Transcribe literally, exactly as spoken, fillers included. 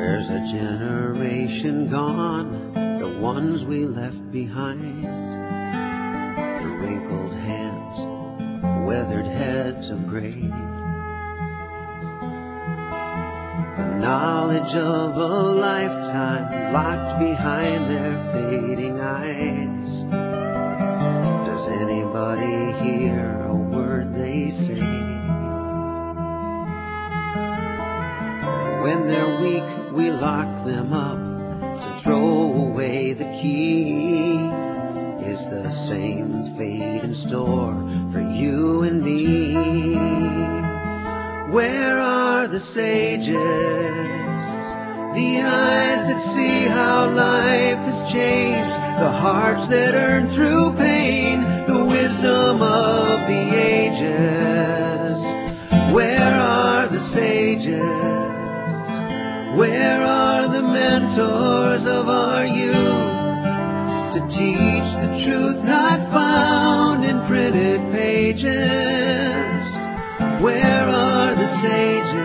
There's a generation gone, the ones we left behind. The wrinkled hands, weathered heads of gray. The knowledge of a lifetime locked behind their fading eyes. Does anybody hear a word they say? When they're weak, we lock them up to throw away the key. Is the same fate in store for you and me? Where are the sages, the eyes that see how life has changed, the hearts that earn through pain, the wisdom of the ages? Where are the sages? Where are the mentors of our youth to teach the truth not found in printed pages? Where are the sages?